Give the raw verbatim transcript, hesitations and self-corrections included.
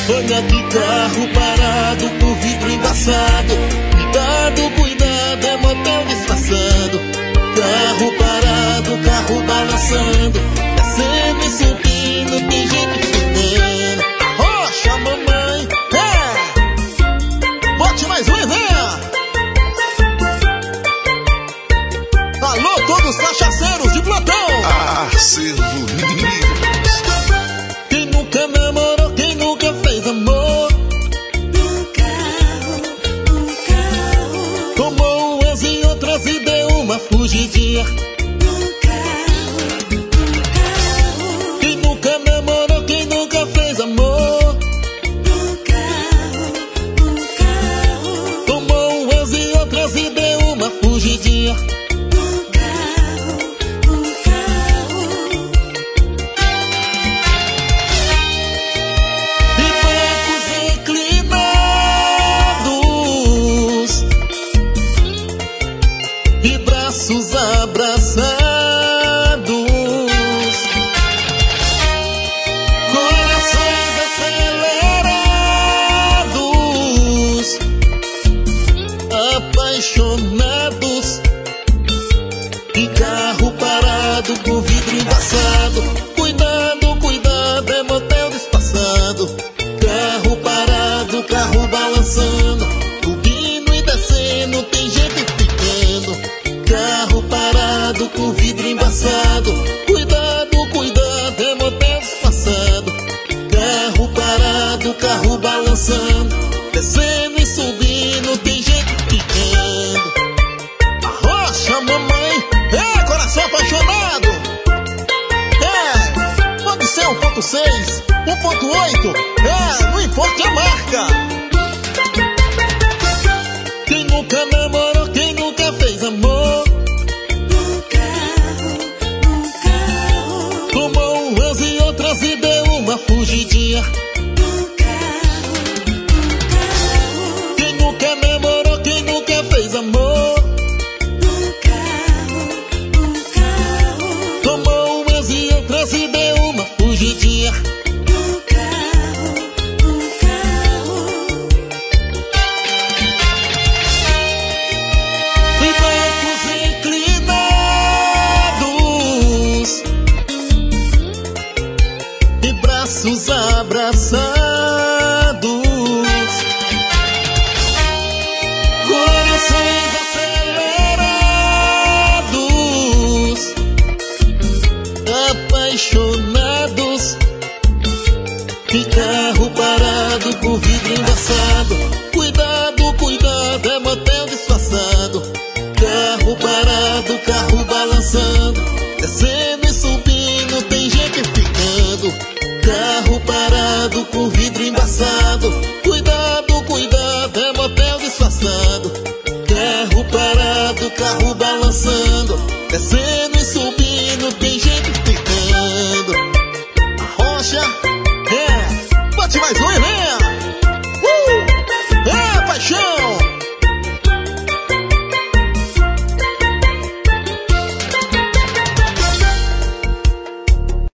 Olha que carro parado com vidro embaçado. Cuidado, cuidado, é motel disfarçado. Carro parado, carro balançando, descendo e subindo, tem gente fudendo. Arrocha, mamãe, é! Bote mais um e venha! Alô, todos cachaceiros de plantão! Acervo Livros. Quem nunca namorou, quem nunca fez amor, no carro, no carro, tomou umas e outras e deu uma fugidinha. no carro, no carro, Quem nunca namorou, quem nunca fez amor, no carro, no carro, tomou umas e outras e deu uma fugidinha. no carro, no carro, E bancos inclinados e braços abraçados, corações acelerados, apaixonados, e carro parado com vidro embaçado. Cuidado, cuidado, é motel disfarçado. Carro parado, carro balançando, subindo e descendo, tem gente ficando. Carro parado com vidro embaçado. Cuidado, cuidado, é motel disfarçado. Carro parado, carro balançando, descendo e subindo, tem gente ficando. Arrocha, mamãe, é coração apaixonado. É, pode ser um ponto seis, um ponto oito, é, não importa a marca. Quem nunca namorou, quem nunca fez amor, no carro, no carro, tomou umas e outras e deu uma fugidinha. no carro, no carro, Quem nunca namorou, quem nunca fez amor, no carro, no carro, tomou umas e outras e deu uma fugidinha. no carro, no carro, E bancos inclinados e braços abraçados, corações acelerados, apaixonados, e carro parado com vidro embaçado. Cuidado, cuidado, é motel disfarçado. Carro parado, carro balançando, descendo e subindo, tem gente ficando. Carro parado com vidro embaçado. Cuidado, cuidado, é motel disfarçado. Carro parado, carro balançando, descendo e subindo, tem gente ficando. Arrocha, é, bate mais um e venha!